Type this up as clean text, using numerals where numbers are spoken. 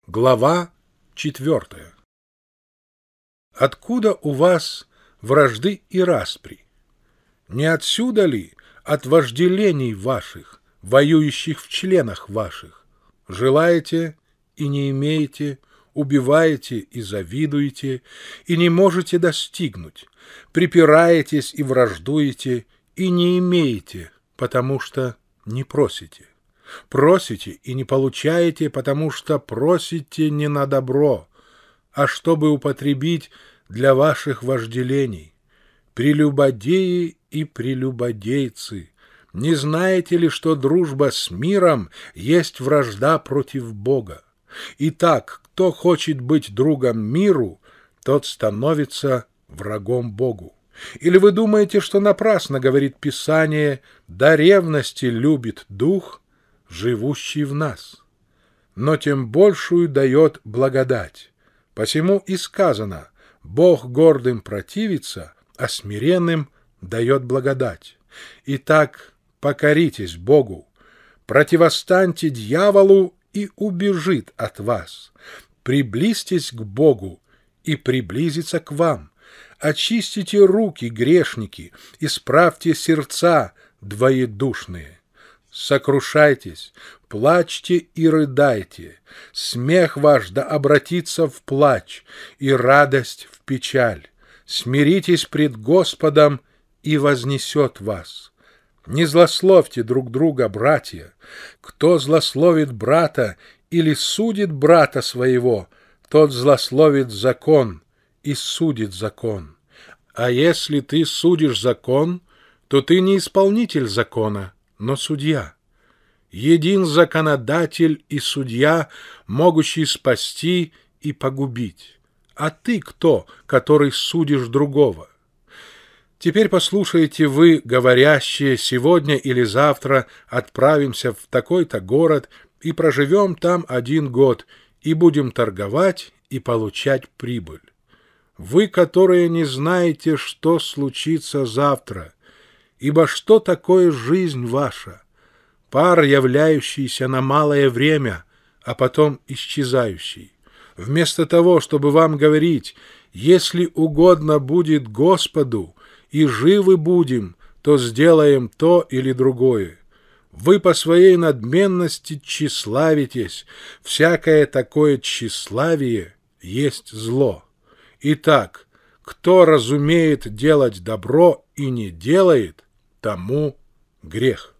Глава 4. Откуда у вас вражды и распри? Не отсюда ли от вожделений ваших, воюющих в членах ваших? Желаете и не имеете, убиваете и завидуете, и не можете достигнуть, припираетесь и враждуете, и не имеете, потому что не просите. Просите и не получаете, потому что просите не на добро, а чтобы употребить для ваших вожделений. Прелюбодеи и прелюбодейцы, не знаете ли, что дружба с миром есть вражда против Бога? Итак, кто хочет быть другом миру, тот становится врагом Богу. Или вы думаете, что напрасно говорит Писание: «До ревности любит Дух, живущий в нас», но тем большую дает благодать. Посему и сказано: Бог гордым противится, а смиренным дает благодать. Итак, покоритесь Богу, противостаньте дьяволу, и убежит от вас. Приблизьтесь к Богу, и приблизится к вам. Очистите руки, грешники, исправьте сердца, двоедушные. Сокрушайтесь, плачьте и рыдайте, смех ваш да обратится в плач, и радость в печаль. Смиритесь пред Господом, и вознесет вас. Не злословьте друг друга, братья. Кто злословит брата или судит брата своего, тот злословит закон и судит закон. А если ты судишь закон, то ты не исполнитель закона, но судья. Един законодатель и судья, могущий спасти и погубить. А ты кто, который судишь другого? Теперь послушайте вы, говорящие: сегодня или завтра отправимся в такой-то город и проживем там 1 год, и будем торговать и получать прибыль. Вы, которые не знаете, что случится завтра, ибо что такое жизнь ваша? Пар, являющийся на малое время, а потом исчезающий. Вместо того, чтобы вам говорить: если угодно будет Господу, и живы будем, то сделаем то или другое. Вы по своей надменности тщеславитесь, всякое такое тщеславие есть зло. Итак, кто разумеет делать добро и не делает, тому грех.